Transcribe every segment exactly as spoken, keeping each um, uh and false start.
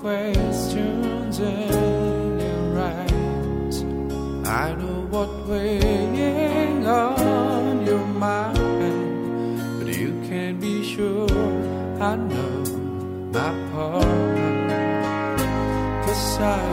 questions in your eyes. I know what weighing on your mind, but you can be sure I know my part. 'Cause I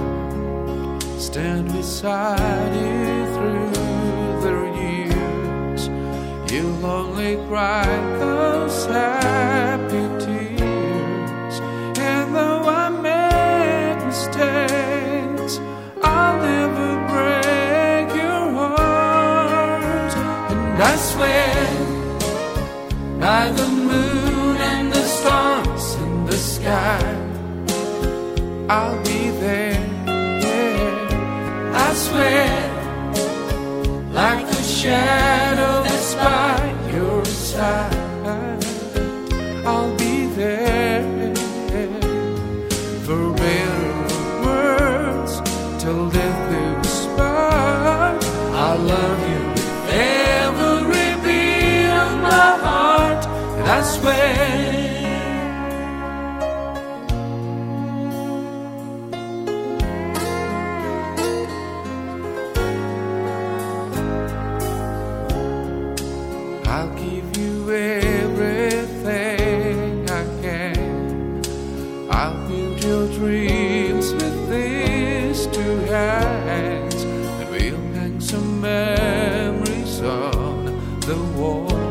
stand beside you through the years. You'll only cry those happy tears. And though I made mistakes, I'll never break your heart. And I swear by the moon and the stars in the sky, I'll be there, yeah. I swear, like a shadow that's by your side, I'll be there, for better or worse, till death do us part. I love you with every beat of my heart, and I swear I'll give you everything I can. I'll build your dreams with these two hands, and we'll hang some memories on the wall.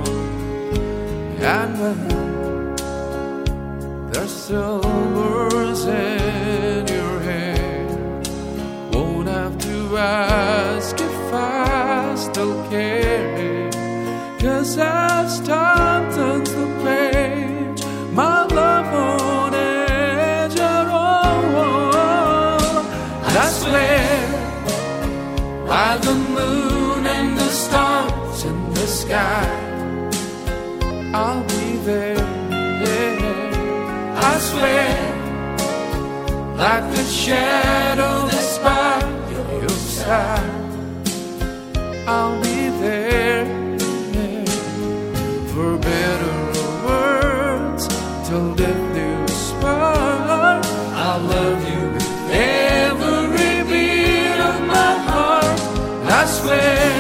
And when there's silvers in your hair, won't have to ask if I still care. 'Cause as time turns the page, my love won't age at all. And I swear by the moon and the stars in the sky, I'll be there, yeah. I swear, like the shadow that's by your side, I'll be there, for better or worse, till death do us part. I'll love you with every beat of my heart, and I swear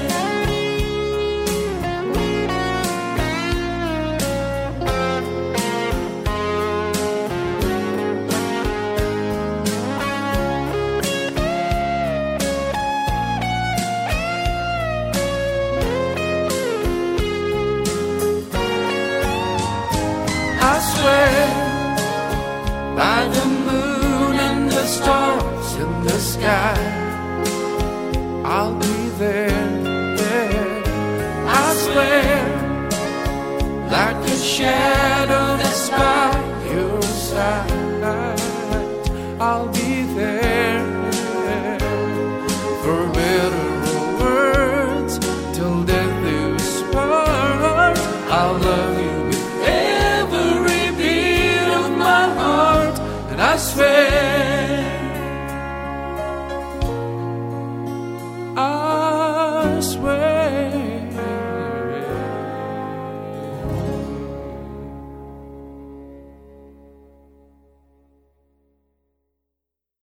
I swear by the moon and the stars in the sky, I'll be there, yeah. I swear, like a shadow that's by your side, I'll be there, yeah. For better or worse, till death do us part. I'll love you with every beat of my heart, and I swear, I swear.